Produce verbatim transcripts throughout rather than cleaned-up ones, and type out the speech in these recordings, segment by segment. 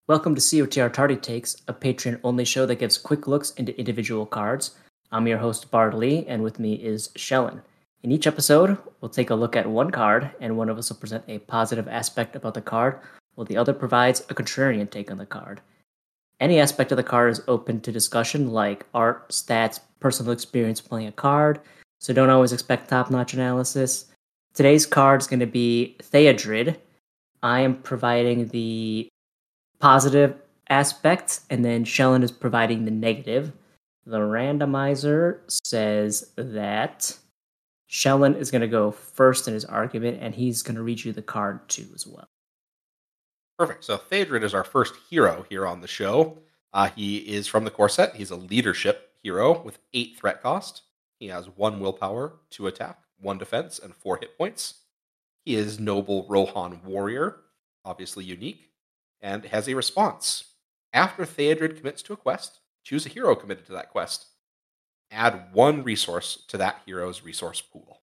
Welcome to C O T R Tardy Takes, a Patreon-only show that gives quick looks into individual cards. I'm your host, Bard Lee, and with me is Shellen. In each episode, we'll take a look at one card, and one of us will present a positive aspect about the card, while the other provides a contrarian take on the card. Any aspect of the card is open to discussion, like art, stats, personal experience playing a card, so don't always expect top-notch analysis. Today's card is going to be Theodred. I am providing the positive aspect, and then Shellen is providing the negative. The randomizer says that Shellen is going to go first in his argument, and he's going to read you the card too as well. Perfect. So Theodred is our first hero here on the show. Uh, he is from the core set. He's a leadership hero with eight threat cost. He has one willpower, two attack, one defense, and four hit points. He is Noble Rohan Warrior, obviously unique, and has a response. After Theodred commits to a quest, choose a hero committed to that quest. Add one resource to that hero's resource pool.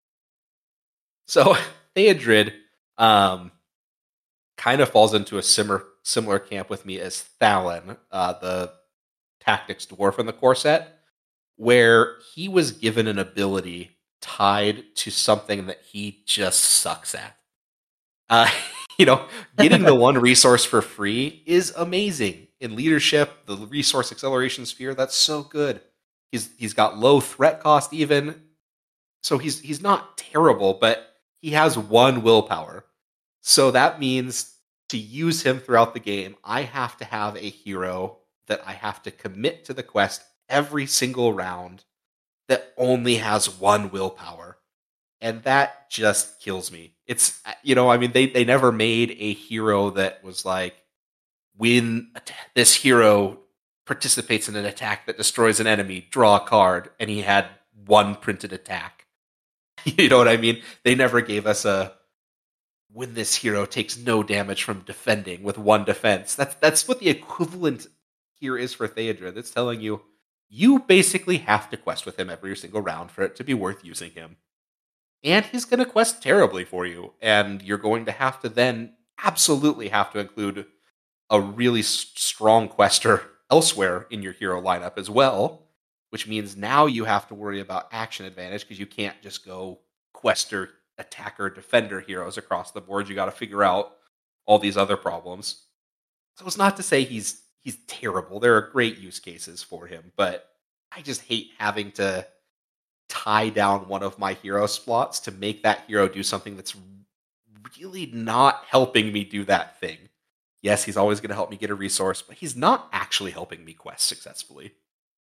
So Theodred um, kind of falls into a similar similar camp with me as Thalon, uh, the tactics dwarf in the core set, where he was given an ability tied to something that he just sucks at. Uh, you know, getting the one resource for free is amazing. In leadership, the resource acceleration sphere, that's so good. He's he's got low threat cost even. So he's he's not terrible, but he has one willpower. So that means to use him throughout the game, I have to have a hero that I have to commit to the quest every single round that only has one willpower. And that just kills me. It's, you know, I mean, they, they never made a hero that was like, when this hero participates in an attack that destroys an enemy, draw a card, and he had one printed attack. You know what I mean? They never gave us a, when this hero takes no damage from defending with one defense. That's, that's what the equivalent here is for Theodred. It's telling you, you basically have to quest with him every single round for it to be worth using him. And he's going to quest terribly for you. And you're going to have to then absolutely have to include a really strong quester elsewhere in your hero lineup as well, which means now you have to worry about action advantage because you can't just go quester, attacker, defender heroes across the board. You got to figure out all these other problems. So it's not to say he's he's terrible. There are great use cases for him, but I just hate having to tie down one of my hero slots to make that hero do something that's really not helping me do that thing. Yes, he's always going to help me get a resource, but he's not actually helping me quest successfully.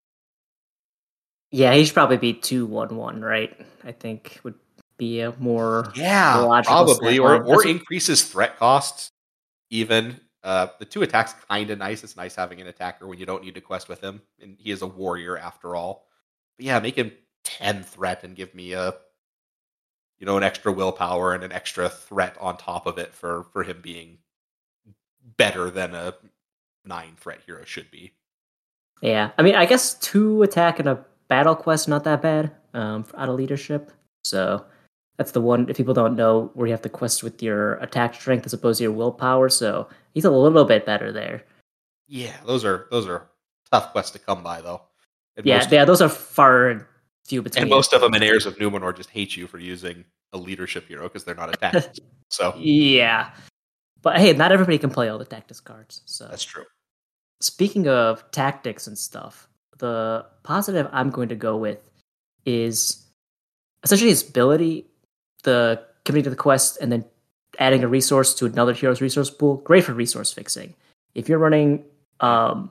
Yeah, he should probably be two one one, right? I think would be a more yeah, logical probably, or, or That's increases threat cost even. Uh, the two attacks kind of nice. It's nice having an attacker when you don't need to quest with him, and he is a warrior after all. But yeah, make him ten threat and give me a, you know, an extra willpower and an extra threat on top of it for, for him being better than a nine threat hero should be. Yeah, I mean, I guess two attack and a battle quest not that bad um, out of leadership. So that's the one, if people don't know, where you have to quest with your attack strength as opposed to your willpower. So he's a little bit better there. Yeah, those are those are tough quests to come by, though. And yeah, yeah, those are far and few between. And most of them in Heirs of Numenor just hate you for using a leadership hero because they're not attacked. So yeah, but hey, not everybody can play all the tactics cards. So that's true. Speaking of tactics and stuff, the positive I'm going to go with is essentially his ability, the committing to the quest, and then adding a resource to another hero's resource pool. Great for resource fixing. If you're running um,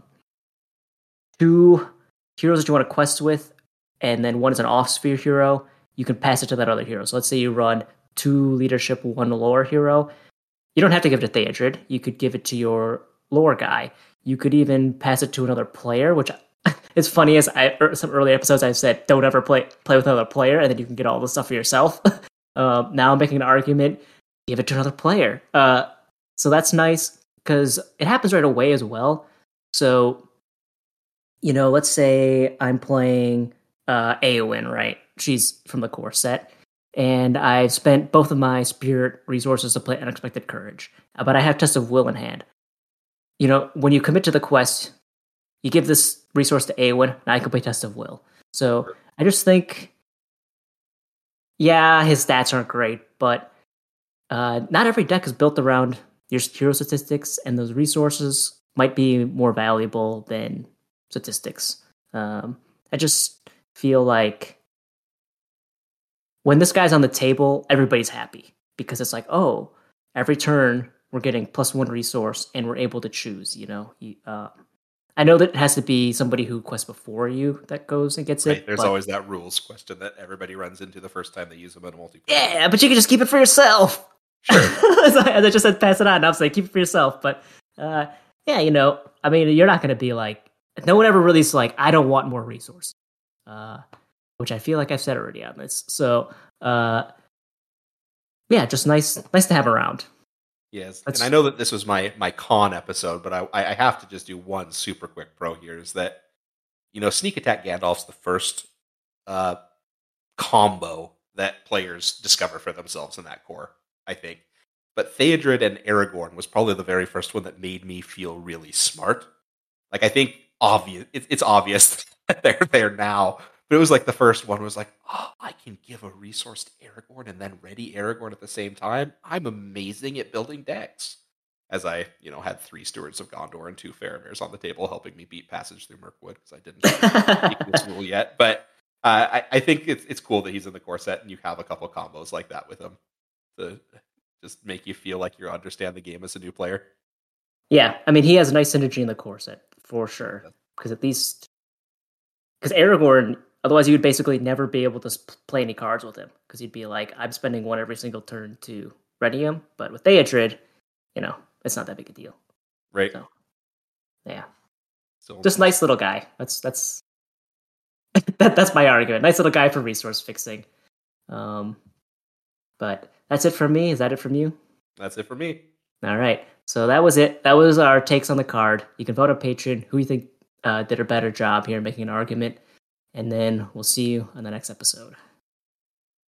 two heroes that you want to quest with, and then one is an off-sphere hero, you can pass it to that other hero. So let's say you run two leadership, one lore hero. You don't have to give it to Theodred. You could give it to your lore guy. You could even pass it to another player, which it's funny as I some early episodes I've said, don't ever play play with another player, and then you can get all the stuff for yourself. um, now I'm making an argument, give it to another player. Uh, so that's nice because it happens right away as well. So, you know, let's say I'm playing uh, Eowyn, right? She's from the core set. And I've spent both of my spirit resources to play Unexpected Courage. But I have Test of Will in hand. you know, when you commit to the quest, you give this resource to Awen, and I can play Test of Will. So I just think, yeah, his stats aren't great, but uh, not every deck is built around your hero statistics, and those resources might be more valuable than statistics. Um, I just feel like when this guy's on the table, everybody's happy because it's like, oh, every turn we're getting plus one resource and we're able to choose, you know. You, uh, I know that it has to be somebody who quests before you that goes and gets Right, it. there's but, always that rules question that everybody runs into the first time they use them in a multiplayer. Yeah, but you can just keep it for yourself. Sure. As, I, as I just said, pass it on. I'm saying keep it for yourself. But uh, yeah, you know, I mean, you're not going to be like, no one ever really is like, I don't want more resource. Uh, which I feel like I've said already on this. So uh, yeah, just nice, nice to have around. Yes, That's, and I know that this was my my con episode, but I I have to just do one super quick pro here. Is that, you know, Sneak Attack Gandalf's the first uh, combo that players discover for themselves in that core, I think. But Theodred and Aragorn was probably the very first one that made me feel really smart. Like, I think obvious, it, it's obvious that they're there now, but it was like the first one was like, oh, I can give a resource to Aragorn and then ready Aragorn at the same time. I'm amazing at building decks. As I, you know, had three Stewards of Gondor and two Faramir's on the table helping me beat Passage Through Mirkwood because I didn't make this rule yet. But uh, I, I think it's it's cool that he's in the core set and you have a couple combos like that with him to just make you feel like you understand the game as a new player. Yeah, I mean, he has a nice synergy in the core set for sure. Because at least, because Aragorn, otherwise you would basically never be able to play any cards with him because he'd be like, I'm spending one every single turn to ready him. But with Theodred, you know, it's not that big a deal. Right. So, yeah. So just nice little guy. That's that's that, that's my argument. Nice little guy for resource fixing. Um, but that's it from me. Is that it from you? That's it for me. All right. So that was it. That was our takes on the card. You can vote on Patreon who you think uh, did a better job here making an argument. And then we'll see you on the next episode.